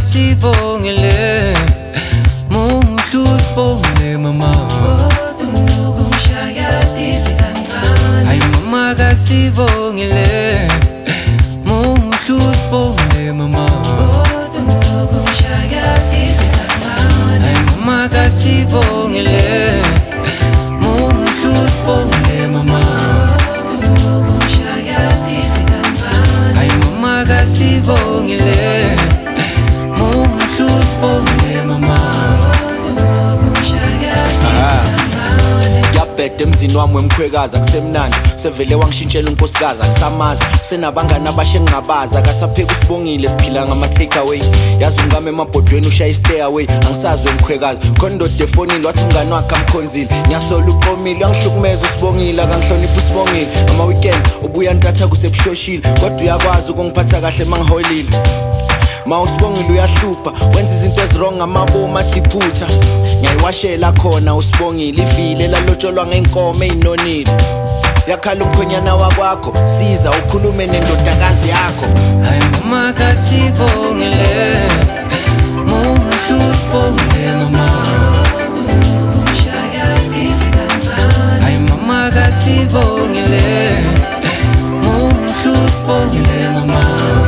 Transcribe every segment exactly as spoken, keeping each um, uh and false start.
kasibongile muhlu sibongile mama Ay mama kasibongile muhlu sibongile mama Ay mama kasibongile muhlu sibongile mama Ay mama kasibongile muhlu sibongile mama Yabhede emzini wami wemkhwekazi akusemnandi sevele wangishintshela unkosikazi akusamazi senabangani abashengabaza akasapheka usibongile siphila ngama take away yazi ungame emabhodweni ushaya istay away angisazi wemkhwekazi kondoda efonile wathi umngani wakhe amkhonzile ngiyasola uqomile uyangihlukumeza usibongile akangihlonipha usibongile ama weekend ubuya ntatha kusebushoshile kodwa uyakwazi ukungiphatha kahle mangiholile Ma usibongile uyahlupha wenza izinto ezirong amabomu athi phutha ngiyayiwashela khona usibongile ivile lalotsholwa ngenkomo einonile yakhala umkhonyana wakwakho siza ukhulume nendodakazi yakho Ay mama kasibongile muhlu sibongile mama Ay mama kasibongile muhlu sibongile mama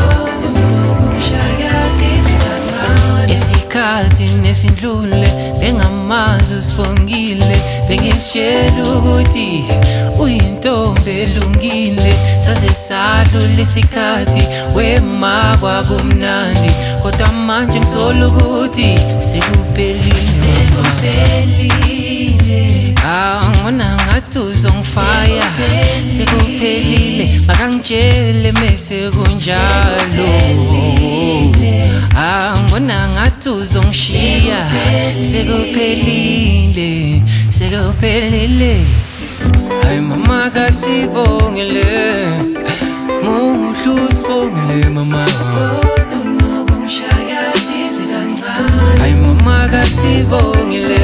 Esikhathi nesindlule bengamazi usibongile bengisitshela ukuthi uyintombi elungile saze sadlula isikhathi wema kwakumnandi kodwa manje ngisola ukuthi sekuphelile sekuphelile angona ngathi uzongifaya sekuphelile akangitshele mase kunjalo angona ngathi uzongishiya sekuphelile sekuphelile Ay mama kasibongile muhlu sibongile mama Ay mama kasibongile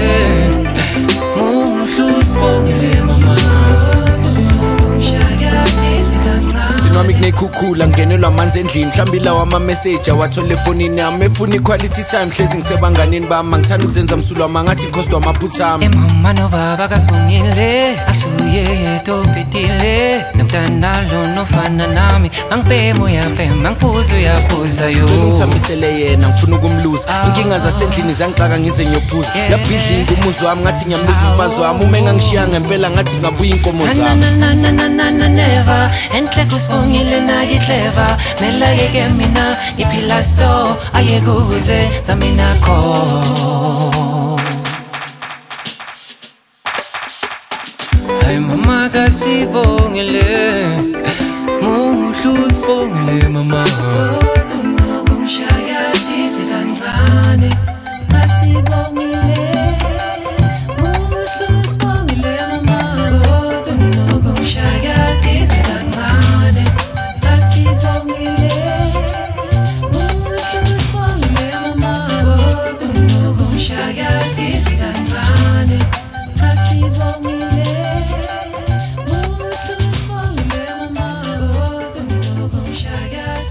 muhlu sibongile mama Nami kunekhukhula ngenelwa amanzi endlini mhlambi lawa ama message awathola efonini yami efuna quality time hlezi ngisebanganeni bami ngithanda ukuzenza msulwa mangathi inkosi wamaphuthami Mama no baba kasibongile asuye topetile nomntana lo nofana nami mangibhemo yapema ngiphuzo yaphuza yo ngithambisele yena ngifuna ukumluza inkinga zasendlini zangixaka ngize ngiyophuza yabhidli ngumuzi wami ngathi ngiyamluza umfazi wami uma engangishiya ngempela ngathi ngabuya inkomo zami never enhle kusibongile nayi clever melake ke mina iphila so ayekuze zamina kho Ay mama kasibongile muhlu sibongile mama Shaya